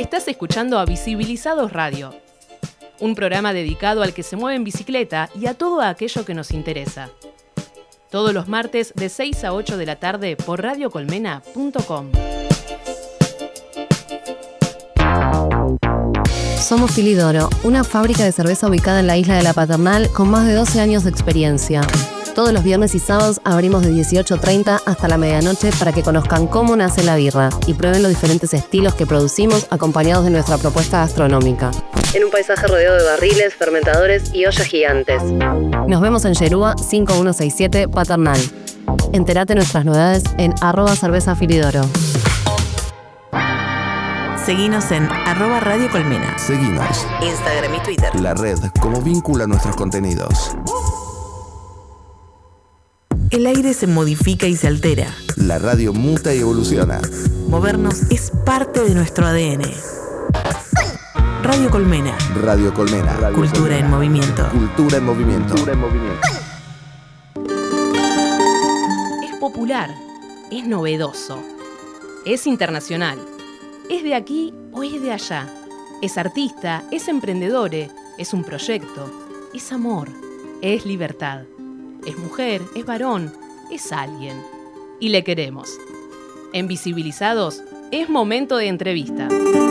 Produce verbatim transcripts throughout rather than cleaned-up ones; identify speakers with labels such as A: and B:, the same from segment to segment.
A: Estás escuchando a Visibilizados Radio, un programa dedicado al que se mueve en bicicleta y a todo aquello que nos interesa. Todos los martes de seis a ocho de la tarde por radio colmena punto com.
B: Somos Filidoro, una fábrica de cerveza ubicada en la isla de La Paternal con más de doce años de experiencia. Todos los viernes y sábados abrimos de dieciocho treinta hasta la medianoche para que conozcan cómo nace la birra y prueben los diferentes estilos que producimos acompañados de nuestra propuesta gastronómica. En un paisaje rodeado de barriles, fermentadores y ollas gigantes. Nos vemos en Yerúa cinco uno seis siete Paternal. Entérate nuestras novedades en arroba cerveza Filidoro.
C: Seguinos en arroba Radio Colmena.
D: Seguinos.
C: Instagram y Twitter.
D: La red como vincula nuestros contenidos.
C: El aire se modifica y se altera.
D: La radio muta y evoluciona.
C: Movernos es parte de nuestro A D N. Radio Colmena.
D: Radio Colmena. Radio
C: Cultura
D: Colmena.
C: en movimiento.
D: Cultura en movimiento. Cultura en movimiento.
A: Es popular, es novedoso, es internacional, es de aquí o es de allá, es artista, es emprendedor, es un proyecto, es amor, es libertad. Es mujer, es varón, es alguien. Y le queremos. En Visibilizados, es momento de entrevista.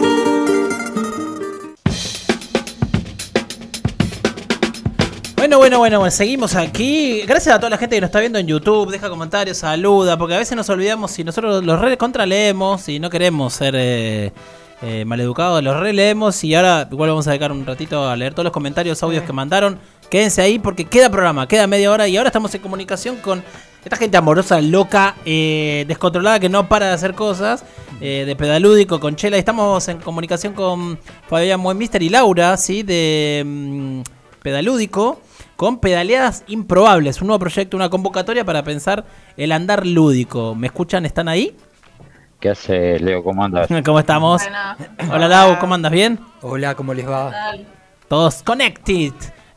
E: Bueno, bueno, bueno, bueno, seguimos aquí. Gracias a toda la gente que nos está viendo en YouTube. Deja comentarios, saluda, porque a veces nos olvidamos si nosotros los re contraleemos y no queremos ser eh, eh, maleducados, los releemos y ahora igual vamos a dedicar un ratito a leer todos los comentarios, audios que mandaron. Quédense ahí porque queda programa, queda media hora y ahora estamos en comunicación con esta gente amorosa, loca, eh, descontrolada que no para de hacer cosas, eh, de Pedalúdico, con Chela. Estamos en comunicación con Fabián Buenmister y Laura, ¿sí? De um, Pedalúdico, con Pedaleadas Improbables, un nuevo proyecto, una convocatoria para pensar el andar lúdico. ¿Me escuchan? ¿Están ahí?
F: ¿Qué haces, Leo? ¿Cómo andas?
E: ¿Cómo estamos? Bueno. Hola, Lau, ¿cómo andas? ¿Bien?
G: Hola, ¿cómo les va?
E: Todos connected.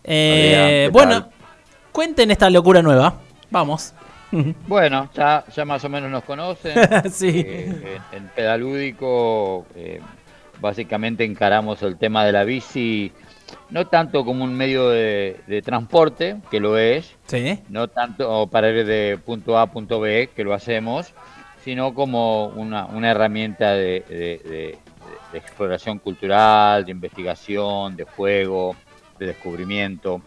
E: Eh, bueno, cuenten esta locura nueva. Vamos.
F: Bueno, ya, ya más o menos nos conocen.
E: Sí.
F: Eh, en, en Pedalúdico eh, básicamente encaramos el tema de la bici no tanto como un medio de, de transporte, que lo es,
E: sí.
F: No tanto para ir de punto A a punto B, que lo hacemos, sino como una, una herramienta de, de, de, de exploración cultural, de investigación, de juego, de descubrimiento,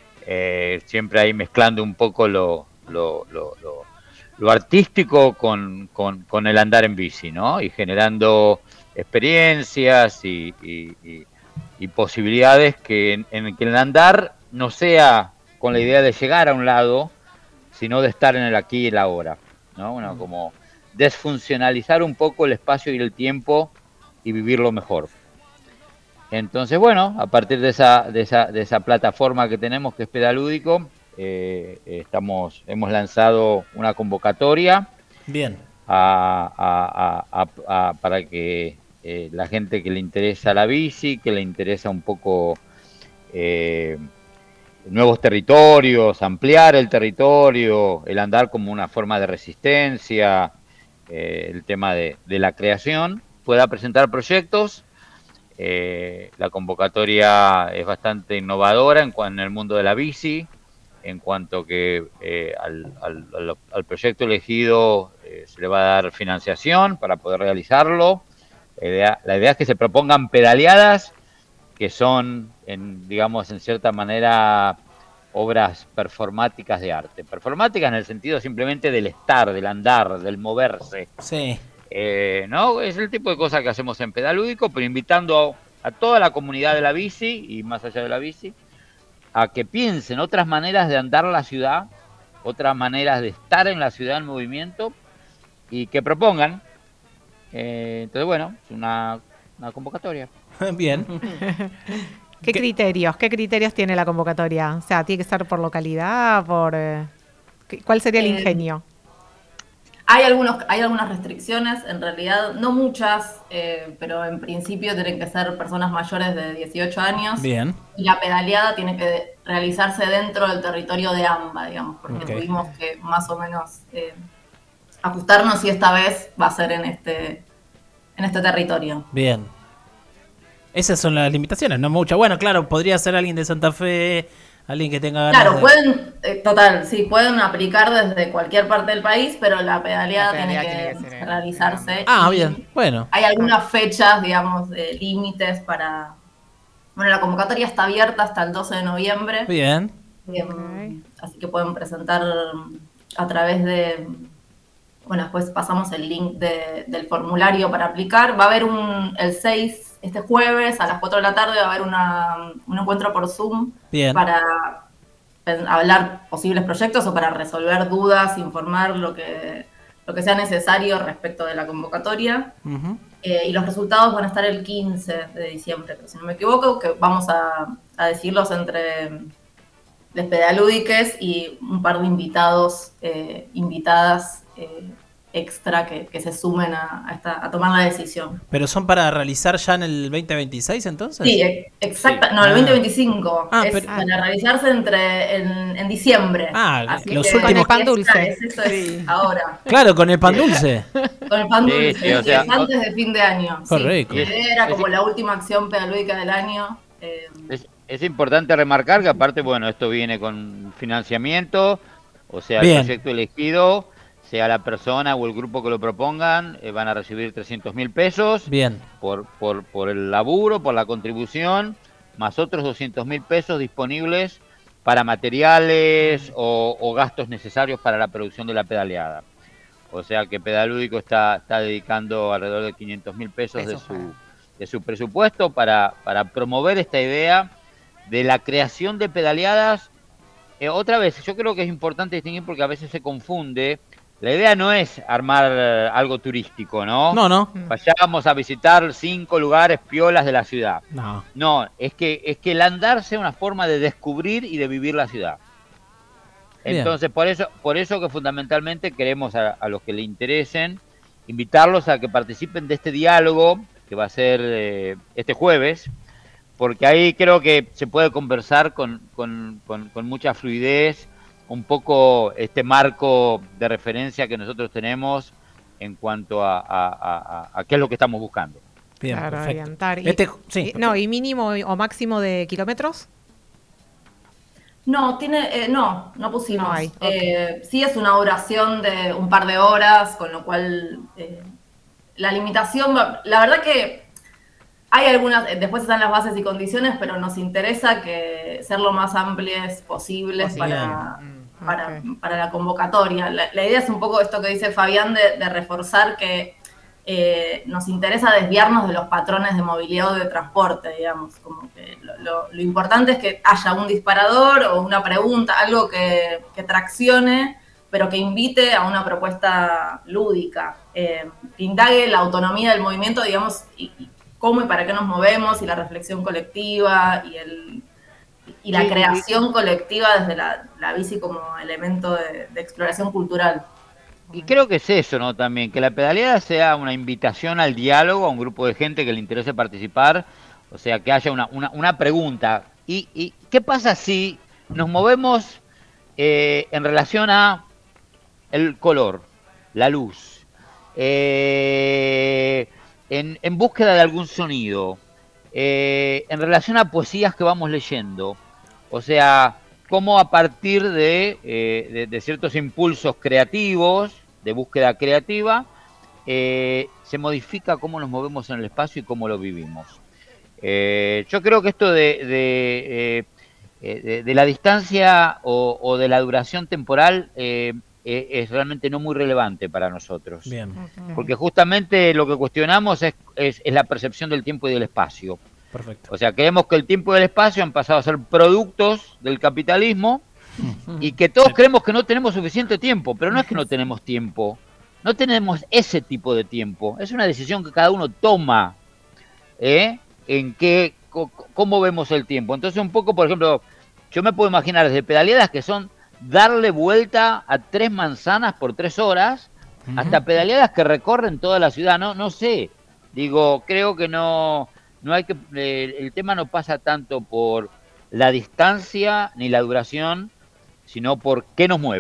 F: eh, siempre ahí mezclando un poco lo, lo, lo, lo, lo artístico con, con, con el andar en bici, ¿no? Y generando experiencias y, y, y, y posibilidades que en, en que el andar no sea con la idea de llegar a un lado, sino de estar en el aquí y el ahora, ¿no? Bueno, como desfuncionalizar un poco el espacio y el tiempo y vivirlo mejor. Entonces, bueno, a partir de esa, de esa, de esa plataforma que tenemos, que es Pedalúdico, eh, estamos, hemos lanzado una convocatoria.
E: Bien.
F: A, a, a, a, para que eh, la gente que le interesa la bici, que le interesa un poco eh, nuevos territorios, ampliar el territorio, el andar como una forma de resistencia, eh, el tema de, de la creación, pueda presentar proyectos. Eh, la convocatoria es bastante innovadora en, en el mundo de la bici, en cuanto que eh, al, al, al proyecto elegido eh, se le va a dar financiación para poder realizarlo. La idea, la idea es que se propongan pedaleadas que son, en, digamos, en cierta manera, obras performáticas de arte. Performáticas en el sentido simplemente del estar, del andar, del moverse.
E: Sí.
F: Eh, ¿no? Es el tipo de cosas que hacemos en Pedalúdico, pero invitando a, a toda la comunidad de la bici y más allá de la bici a que piensen otras maneras de andar la ciudad, otras maneras de estar en la ciudad en movimiento y que propongan. Eh, entonces, bueno, es una, una convocatoria.
E: Bien.
H: ¿Qué, ¿Qué criterios? ¿Qué criterios tiene la convocatoria? O sea, ¿tiene que ser por localidad? por eh, ¿Cuál sería el eh, ingenio?
I: Hay, algunos, hay algunas restricciones, en realidad no muchas, eh, pero en principio tienen que ser personas mayores de dieciocho años.
E: Bien.
I: Y la pedaleada tiene que realizarse dentro del territorio de AMBA, digamos, porque
E: okay.
I: tuvimos que más o menos eh, ajustarnos y esta vez va a ser en este, en este territorio.
E: Bien. Esas son las limitaciones, no muchas. Bueno, claro, podría ser alguien de Santa Fe, alguien que tenga ganas
I: Claro,
E: de...
I: pueden, eh, total, sí, pueden aplicar desde cualquier parte del país, pero la pedaleada,
H: La pedaleada
I: tiene que,
H: tiene que ser en-
I: realizarse.
E: Ah,
I: y
E: bien, bueno.
I: Hay algunas fechas, digamos, de límites para... Bueno, la convocatoria está abierta hasta el doce de noviembre.
E: Bien.
I: Eh, Así que pueden presentar a través de... Bueno, después pasamos el link de- del formulario para aplicar. Va a haber un, el seis, este jueves, a las cuatro de la tarde, va a haber una, un encuentro por Zoom
E: Bien.
I: para pen- hablar posibles proyectos o para resolver dudas, informar lo que, lo que sea necesario respecto de la convocatoria.
E: Ujú.
I: Eh, y los resultados van a estar el quince de diciembre, pero si no me equivoco, que vamos a, a decirlos entre les pedalúdiques y un par de invitados, eh, invitadas eh, extra que, que se sumen a, a, esta, a tomar la decisión.
E: ¿Pero son para realizar ya en el veinte veintiséis entonces?
I: Sí, e- exacta,
F: Sí.
I: no, el
E: Ah.
I: veinte veinticinco
E: Ah,
I: es
E: pero-
I: para realizarse entre en, en diciembre.
E: Ah,
I: Así
E: los
I: que
E: últimos-
H: Pan
I: esta
H: dulce.
I: es- eso es ahora.
E: Claro, con el pan dulce.
I: Con el pan
F: Sí,
I: dulce,
F: sí, o sea,
I: es antes de fin de año.
E: Qué
I: Sí.
E: rico.
I: La idea era
F: Es-
I: como
F: es-
I: la última acción pedalúdica del año. eh,
F: Es, es importante remarcar que aparte, bueno, esto viene con financiamiento, o sea,
E: Bien.
F: el proyecto elegido, sea la persona o el grupo que lo propongan, eh, van a recibir trescientos mil pesos
E: Bien.
F: por, por, por el laburo, por la contribución, más otros doscientos mil pesos disponibles para materiales o, o gastos necesarios para la producción de la pedaleada. O sea que Pedalúdico está, está dedicando alrededor de quinientos mil pesos de
H: Eso
F: su, de su presupuesto para, para promover esta idea de la creación de pedaleadas. Eh, otra vez, yo creo que es importante distinguir porque a veces se confunde. La idea no es armar eh, algo turístico, ¿no?
E: No, no.
F: Vayamos a visitar cinco lugares piolas de la ciudad.
E: No.
F: No, es que, es que el andar sea una forma de descubrir y de vivir la ciudad.
E: Bien.
F: Entonces, por eso, por eso que fundamentalmente queremos a, a los que le interesen, invitarlos a que participen de este diálogo, que va a ser eh, este jueves, porque ahí creo que se puede conversar con, con, con, con mucha fluidez, un poco este marco de referencia que nosotros tenemos en cuanto a, a, a, a, a qué es lo que estamos buscando.
E: Bien,
H: Claro,
E: perfecto.
H: orientar. Y-
E: Este, sí,
H: y- no, ¿y mínimo o máximo de kilómetros?
I: No, tiene, eh, no, no pusimos.
H: No hay, ok.
I: Eh, sí es una duración de un par de horas, con lo cual eh, la limitación, va- la verdad que hay algunas, eh, después están las bases y condiciones, pero nos interesa que ser lo más amplias posibles
E: Posible.
I: para,
H: Mm,
I: para,
H: ok.
I: para la convocatoria. La, la idea es un poco esto que dice Fabián de, de reforzar que eh, nos interesa desviarnos de los patrones de movilidad o de transporte, digamos, como que lo, lo- lo importante es que haya un disparador o una pregunta, algo que, que traccione, pero que invite a una propuesta lúdica, eh, que indague la autonomía del movimiento, digamos, y, y cómo y para qué nos movemos, y la reflexión colectiva, y el y la
F: Sí,
I: creación colectiva desde la, la bici como elemento de, de exploración cultural.
F: Y creo que es eso, ¿no? También, que la pedaleada sea una invitación al diálogo a un grupo de gente que le interese participar, o sea, que haya una, una, una pregunta. ¿Y, ¿Y qué pasa si nos movemos eh, en relación a el color, la luz, eh, en, en búsqueda de algún sonido, eh, en relación a poesías que vamos leyendo? O sea, cómo a partir de, eh, de, de ciertos impulsos creativos, de búsqueda creativa, eh, se modifica cómo nos movemos en el espacio y cómo lo vivimos. Eh, yo creo que esto de, de, eh, eh, de, de la distancia o, o de la duración temporal eh, eh, es realmente no muy relevante para nosotros.
E: bien,
F: Porque justamente lo que cuestionamos es, es, es la percepción del tiempo y del espacio.
E: perfecto.
F: O sea, creemos que el tiempo y el espacio han pasado a ser productos del capitalismo y que todos creemos que no tenemos suficiente tiempo, pero no es que no tenemos tiempo, no tenemos ese tipo de tiempo, es una decisión que cada uno toma, ¿eh? En qué, co- cómo vemos el tiempo. Entonces un poco, por ejemplo, yo me puedo imaginar desde pedaleadas que son darle vuelta a tres manzanas por tres horas, hasta pedaleadas que recorren toda la ciudad, no, no sé, digo, creo que no... No hay que, eh, el tema no pasa tanto por la distancia ni la duración, sino por qué nos mueve.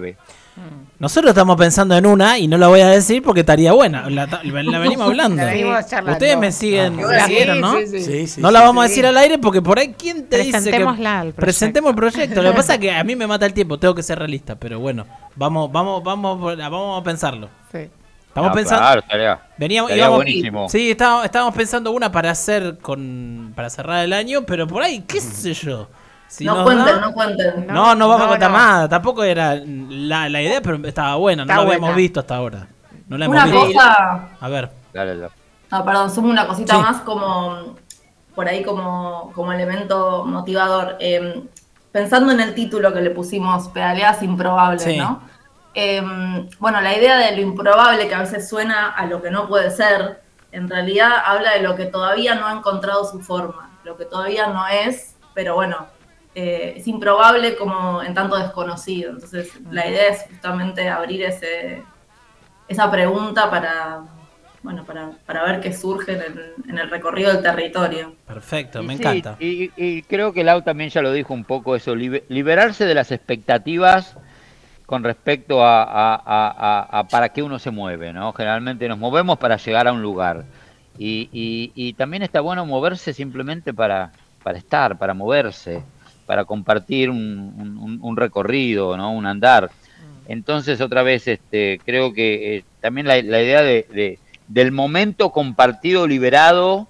E: Nosotros estamos pensando en una y no la voy a decir porque estaría buena. La, la, la venimos hablando.
H: La venimos charlando.
E: Ustedes me siguen,
G: Ah,
E: me
G: sí,
E: siguieron, ¿no?
G: sí, sí. Sí, sí,
E: no
G: sí,
E: la vamos
G: sí.
E: a decir al aire porque por ahí, ¿quién te dice que
H: Presentémosla al proyecto.
E: presentemos el proyecto? Lo que pasa es que a mí me mata el tiempo, tengo que ser realista, pero bueno, vamos, vamos, vamos, vamos a pensarlo.
H: Sí.
E: Estamos
F: No,
E: pensando.
F: Claro, estaría,
E: Veníamos,
F: estaría
E: íbamos-
F: buenísimo.
E: Sí, estábamos, estábamos pensando una para hacer con para cerrar el año, pero por ahí, qué sé yo. Si
I: no
E: nos
I: cuenten,
E: da-
I: no cuenten.
E: No, no vamos
H: no,
E: a contar
H: no.
E: nada. Tampoco era la, la idea, pero estaba buena. No
H: Está
E: la habíamos
H: buena.
E: visto hasta ahora. No la hemos
I: Una
E: visto.
I: cosa,
E: A ver.
F: Dale, dale.
I: no, perdón, sumo una cosita
E: Sí.
I: más como por ahí como, como elemento motivador. Eh, pensando en el título que le pusimos, Pedaleadas Improbables,
E: Sí.
I: ¿no? Eh, bueno, la idea de lo improbable que a veces suena a lo que no puede ser, en realidad habla de lo que todavía no ha encontrado su forma, lo que todavía no es, pero bueno, eh, es improbable como en tanto desconocido. Entonces, la idea es justamente abrir ese, esa pregunta para, bueno, para, para ver qué surge en el, en el recorrido del territorio.
E: Perfecto,
F: Y
E: me
F: sí,
E: encanta.
F: Y, y creo que Lau también ya lo dijo un poco eso, libe- liberarse de las expectativas con respecto a, a- a- a- a para qué uno se mueve, ¿no? Generalmente nos movemos para llegar a un lugar. Y, y- y también está bueno moverse simplemente para, para estar, para moverse, para compartir un, un- un recorrido, ¿no? Un andar. Entonces, otra vez, este, creo que eh, también la, la idea de, de- del momento compartido liberado,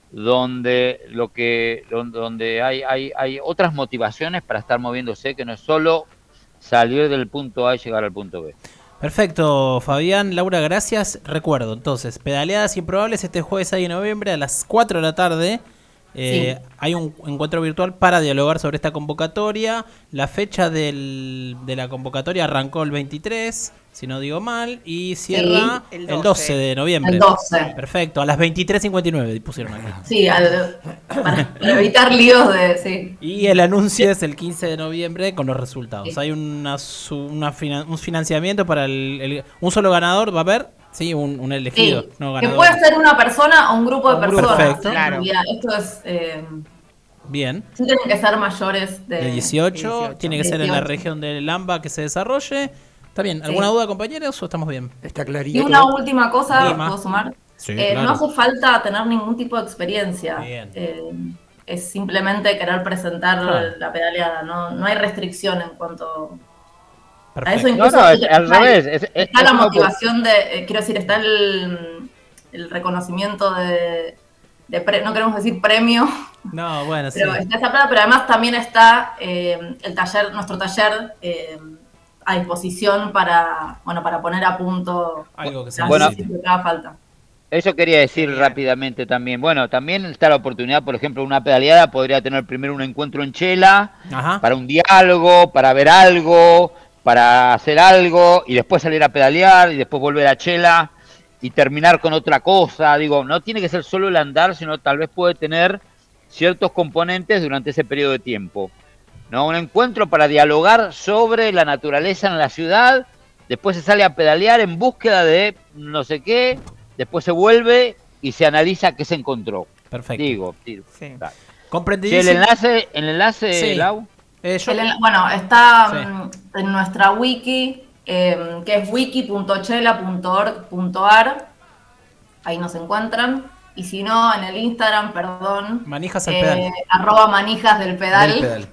F: donde lo que donde, donde hay, hay hay otras motivaciones para estar moviéndose, que no es solo salir del punto A y llegar al punto B.
E: Perfecto, Fabián, Laura, gracias. Recuerdo, entonces, Pedaleadas Improbables este jueves seis de noviembre a las cuatro de la tarde. Eh,
I: Sí.
E: Hay un encuentro virtual para dialogar sobre esta convocatoria. La fecha del, de la convocatoria arrancó el veintitrés, si no digo mal, y cierra
H: Sí,
E: el
H: el
E: doce.
H: doce
E: de noviembre.
I: El doce.
E: Perfecto, a las veintitrés cincuenta y nueve pusieron aquí.
I: Sí, al- para, para evitar líos de... Sí.
E: Y el anuncio es el quince de noviembre con los resultados.
I: Sí.
E: Hay una, su- una finan- un financiamiento para el, el- un solo ganador, va a haber, sí, un, un elegido.
I: Sí,
E: no
I: que
E: ganador.
I: puede ser una persona o un grupo de
E: Un grupo,
I: personas.
E: perfecto.
I: en
H: Claro.
I: realidad. Esto es... Eh,
E: Bien.
I: sí tienen que ser mayores de...
E: El dieciocho,
H: dieciocho.
E: tiene que ser en la
I: dieciocho.
E: región del Lamba que se desarrolle. ¿Está bien? ¿Alguna
I: Sí.
E: duda, compañeros, o estamos bien?
G: Está
I: Y
G: clarito.
I: una última cosa,
E: Dima.
I: ¿puedo sumar?
E: Sí,
I: Eh,
E: claro.
I: No hace falta tener ningún tipo de experiencia.
E: Bien.
I: Eh, es simplemente querer presentar
E: Claro.
I: la pedaleada. No, no hay restricción en cuanto a eso.
E: Perfecto.
I: Incluso
F: No, no, es
I: está-
F: al revés, es- es-
I: está
F: es
I: la
F: una
I: motivación de, eh, quiero decir, está el, el reconocimiento de, de pre- no queremos decir premio,
E: No, bueno, sí.
I: pero está esa plata, pero además también está eh, el taller, nuestro taller eh, a disposición para, bueno, para poner a punto
E: Algo que se
I: las
F: Bueno.
I: cosas que haga falta.
F: Eso quería decir rápidamente también. Bueno, también está la oportunidad, por ejemplo, una pedaleada podría tener primero un encuentro en Chela,
E: Ajá.
F: para un diálogo, para ver algo, para hacer algo, y después salir a pedalear, y después volver a Chela, y terminar con otra cosa. Digo, no tiene que ser solo el andar, sino tal vez puede tener ciertos componentes durante ese periodo de tiempo. ¿No? Un encuentro para dialogar sobre la naturaleza en la ciudad, después se sale a pedalear en búsqueda de no sé qué, después se vuelve y se analiza qué se encontró.
E: Perfecto.
F: Digo, digo.
H: Sí.
F: Dale. Che,
E: Comprendidísimo.
F: el enlace, el enlace,
E: Sí.
F: Lau.
E: Eh, yo-
I: El enla- bueno, está
E: Sí.
I: mm, en nuestra wiki, eh, que es wiki punto chela punto org punto ar. Ahí nos encuentran. Y si no, en el Instagram, perdón.
E: Manijas al
I: eh,
E: pedal.
I: Arroba manijas del pedal.
E: Del pedal.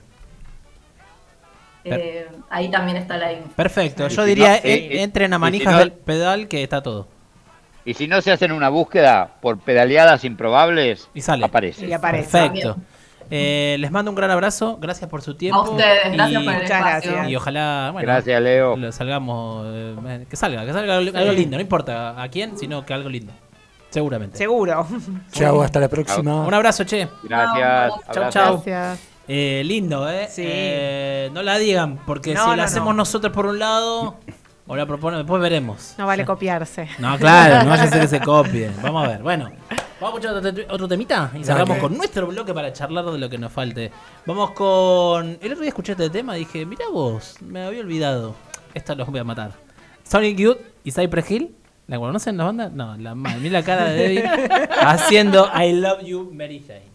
I: Eh, ahí también está la info.
E: Perfecto.
F: Y
E: Yo
F: si
E: diría,
F: no,
E: eh,
F: eh, eh,
E: entren a
F: y si
E: Manijas
F: no-
E: del pedal que está todo.
F: Y si no se hacen una búsqueda por pedaleadas improbables,
E: Y sale.
F: aparece.
H: Y aparece.
E: Perfecto. Eh, les mando un gran abrazo. Gracias por su tiempo.
I: A ustedes, gracias
E: y,
I: por el
H: Muchas
I: espacio.
H: gracias.
E: y ojalá, bueno,
F: Gracias, Leo.
E: lo salgamos, eh, que salga, que salga algo algo lindo. No importa a quién, sino que algo lindo. Seguramente.
H: Seguro.
G: Chao, hasta la próxima.
E: Un abrazo, che.
F: Gracias.
I: Chau,
E: chau.
F: abrazos.
H: Gracias.
E: Eh, lindo, ¿eh?
H: Sí.
E: Eh, no la digan, porque
H: No,
E: si
H: no,
E: la
H: no.
E: hacemos nosotros por un lado, o la proponen, después veremos.
H: No vale copiarse.
E: No, claro, no vaya a ser que se copien. Vamos a ver, bueno. Vamos a escuchar otro, otro temita y cerramos
G: Dale.
E: con nuestro bloque para charlar de lo que nos falte. Vamos con... El otro día escuché este tema y dije, mirá vos, me había olvidado. Esta los voy a matar. Sonic Youth y Cypress Hill. ¿La conocen la banda? No, la mal. Mira la cara de David haciendo I Love You, Mary Jane.